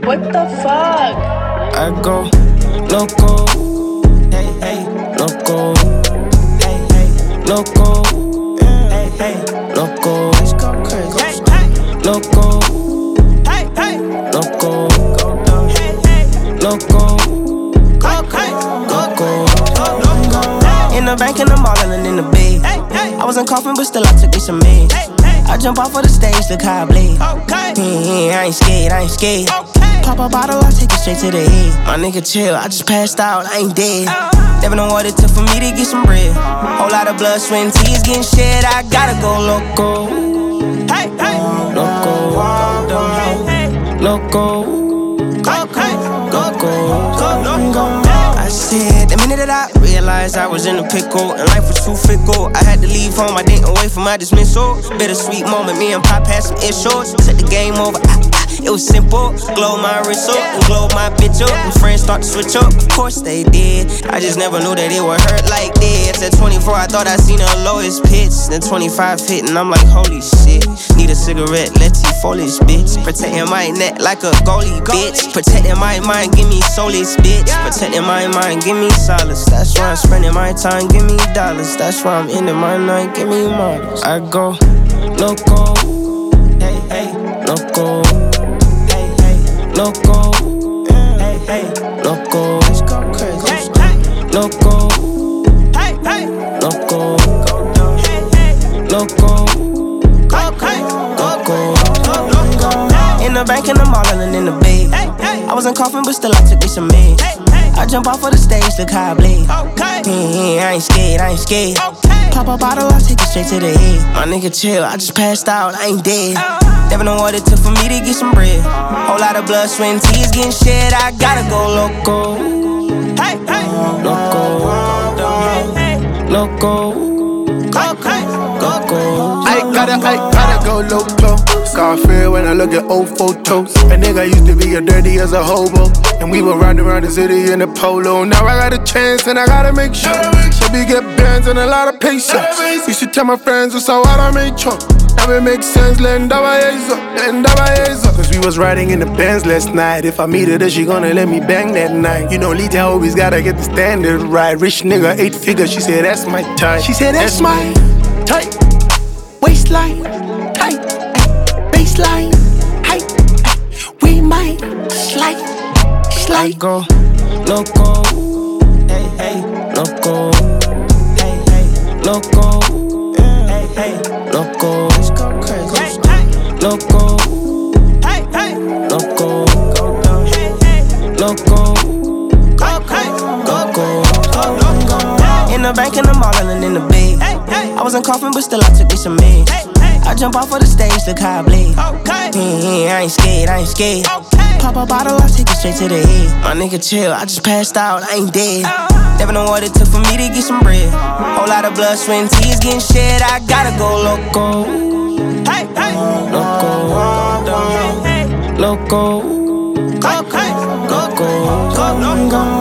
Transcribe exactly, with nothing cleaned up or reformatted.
What the fuck? I go loco, hey hey, loco, hey hey, loco, hey hey, loco, let's go crazy, loco, hey hey, loco, hey hey, loco, okay, loco. In the bank and I'm ballin' in the bed. I wasn't coughing, but still I took me some meds. I jump off of the stage, look how I bleed. Yeah, I ain't scared, I ain't scared. Pop a bottle, I take it straight to the head. My nigga chill, I just passed out, I ain't dead. Never know what it took for me to get some bread. Whole lot of blood, sweat, and tears getting shed. I gotta go loco. Hey, hey, loco, loco, loco, loco. I said, the minute that I realized I was in a pickle and life was too fickle, I had to leave home, I didn't wait for my dismissal. Bittersweet moment, me and Pop had some issues. Set the game over, I, I, it was simple. Glow my wrist up and glow my bitch up. And friends start to switch up, of course they did. I just never knew that it would hurt like this. At twenty-four, I thought I seen her lowest pitch. Then twenty-five hit and I'm like, holy shit. Need a cigarette, let's see foliage, bitch. Protecting my neck like a goalie, bitch. Protecting my mind, give me soulless, bitch. Protecting my mind, give me solace. That's why I'm spending my time, give me dollars. That's why I'm ending my night, give me models. I go loco, hey hey, loco, hey hey, loco, hey hey, loco, let's go crazy, loco, hey hey, loco, hey hey, loco, okay, loco. In the bank and I'm ballin' in the bed. I wasn't coughing, but still I took me some meds. I jump off of the stage, look how I bleed. Yeah, I ain't scared, I ain't scared. Pop a bottle, I take it straight to the head. My nigga chill, I just passed out, I ain't dead. Never know what it took for me to get some bread. Whole lot of blood, sweat, and tears getting shed. I gotta go loco. Hey, hey, loco, loco, okay, loco. I gotta, I gotta go loco. Scarface when I look at old photos. A nigga used to be as dirty as a hobo, and we were riding around the city in a polo. Now I got a chance and I gotta make sure. Baby get bands and a lot of patience. You should tell my friends what's how I made chunk. Never makes sense, lend up, lend up. Cause we was riding in the Benz last night. If I meet her, then she gonna let me bang that night. You know, Lita always gotta get the standard right. Rich nigga, eight figures, she said that's my type. She said that's, that's my type. Waistline, tight, baseline, height. We might slide, slide. I go loco, hey hey, loco, hey hey, loco, hey hey, loco, let's go crazy, loco, hey hey, loco, hey hey, loco, okay, loco. In the bank and I'm ballin' in the bed. I wasn't coughing, but still I took me some meds. I jump off of the stage, look how I bleed. Yeah, I ain't scared, I ain't scared. Pop a bottle, I take it straight to the head. My nigga chill, I just passed out, I ain't dead. Never know what it took for me to get some bread. Whole lot of blood, sweat, and tears getting shed. I gotta go loco. Hey, hey, loco, loco, okay, loco, loco.